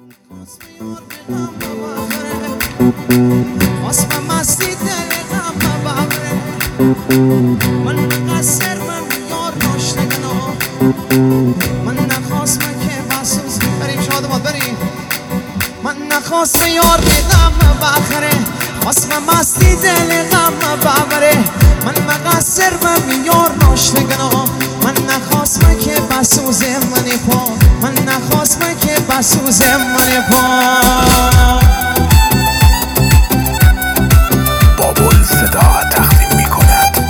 واسم مستی دل غم ببره من مقصر من یار ناشتگنا من نخواستم که بسوز بریم شادمات بریم من نخواستم یار غم بخره واسم مستی دل غم ببره من مقصر من یار ناشتگنا من نخواستم که بسوز منی پا من نخواستم که بسوز منی پا بابل صدا تقدیم می کند.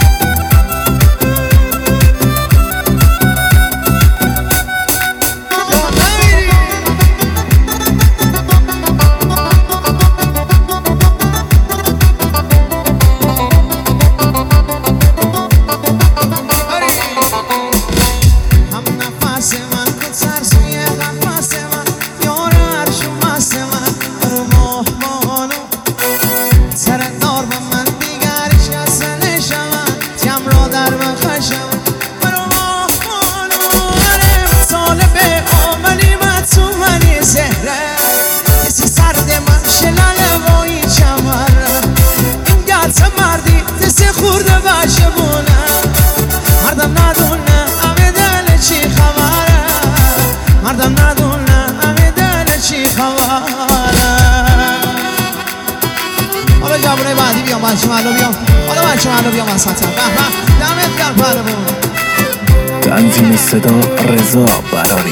هم نفس من خود سرسوی نفس من یار عرشو مست من رو ماه مانو سرندار با من دیگرش اصل شمن تیم را در من خشم رو ماه مانو سال به آمنی من تو منی زهره کسی سرد من شلال وایی چمر این گرد مردی دست خورده باشه بونه مردم ندونه همه دل چی خبره مردم ندونه همه دل چی خبره حالا جوونه بعدی بیام بچه محلو بیام حالا بچه محلو بیام از سطح دمت گرم پهلوان تنظیم صدا رضا براری.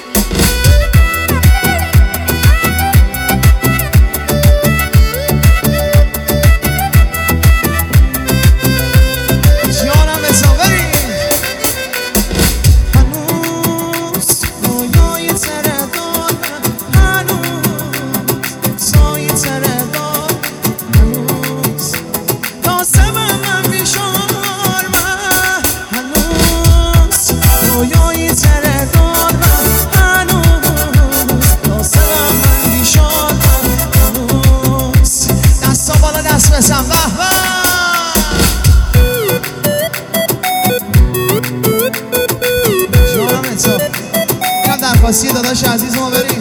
جانم بزاوری هنوز رویای تره دارم هنوز سایی تره دارم هنوز لازم من بیشار من هنوز رویای تره دارم هنوز لازم من بیشار هنوز دستا بالا دست بزن به به جانم انصاف اینم درخواستی داداش عزیز ما بریم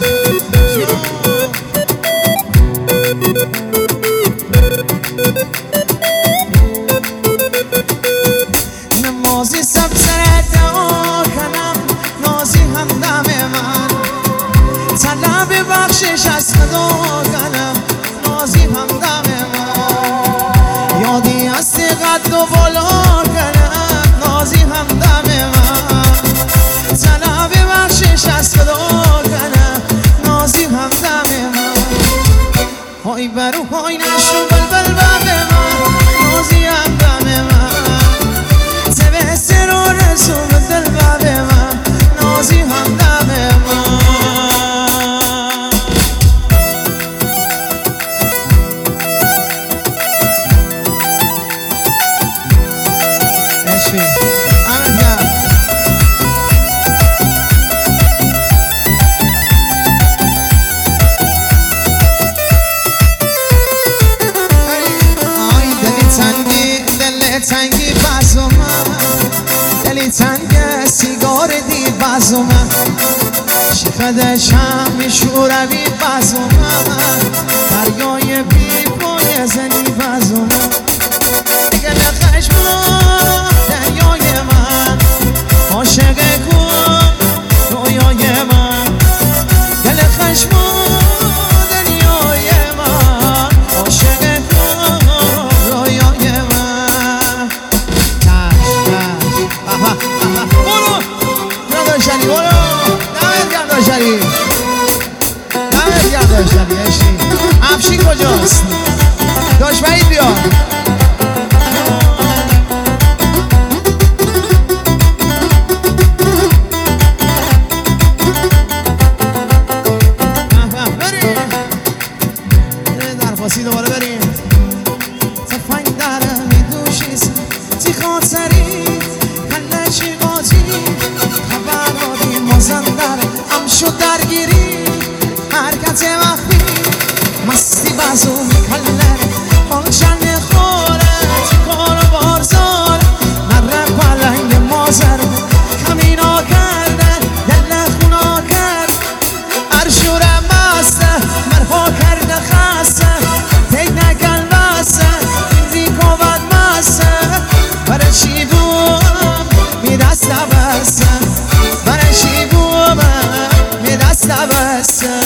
نمازی سب سرت دعا کنم نازی همدم من طلب بخشش از خدا کنم نازی همدم من یادی از قد و بالا کنم نازی همدم من طلب بخشش از خدا کنم نازی همدم من های برو های نشو بلبل بب من نازی همدم من زبه سر و رسوم دل بب من نازی همدم من اشوی آمد گرم آی دلی تنگی بازو من دلی تنگ سیگار دی بازو من شفده شم شوروی بازو من دریای بی پای زنی بازو من دیگه نخشم دریای من عاشق کن رویای من دل خشم دریای من عاشق کن رویای من برو داشتنی برو دمت گرم داشتنی دمت گرم داشتنی افشین کجاست داش وحید بیا درخواستی دوباره بریم تفنگ در میدوشیست تی خاطری کله چی قاطی خبرادی مازندر هم شد درگیری حرکت وقتی مستی بازو میکل بسته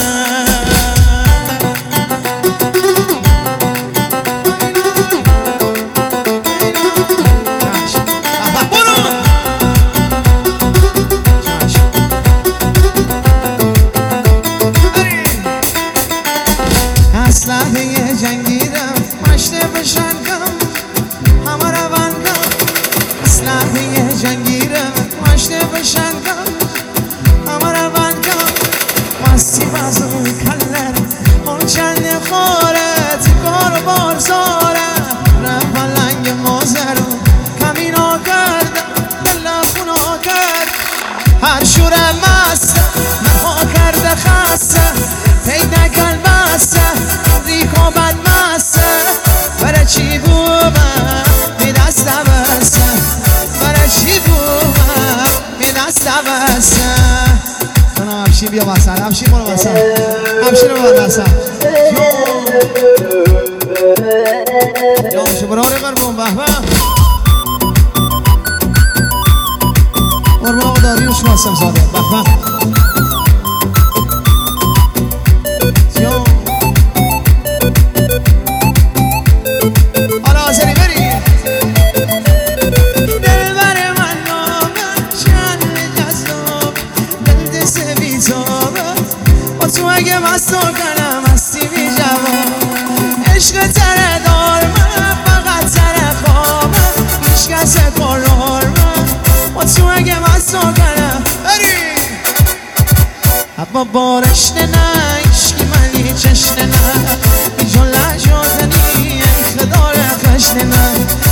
اسلحه جنگیرم مشته بشنگم همه روندم اسلحه جنگیرم مشته بشنگم همه روندم مستی بازم کلر اون چند خورت کار بارزاره رفلنگ موزرو کمینا کردم تلفونا کرد هر شورم مسته نخوا کرده خسته پیدا کن بسته ریکو بد مسته برای چی بومم می دست بسته برای چی بومم می دست بسته کنم همشین بیا بسن همشین برو بسن همشین رو بر بسن یا شبراری قربون بحبه قربون آقا داریوش ماسم زاده بحبه تو اگه مستو کنم مستی بی جواب عشق تره دار من فقط تره خوابم هیچ کس قرار من تو اگه مستو کنم بری هوا بارش نه عشقی منی چشن نه بی جون لجاتنی ایخ داره خشن نه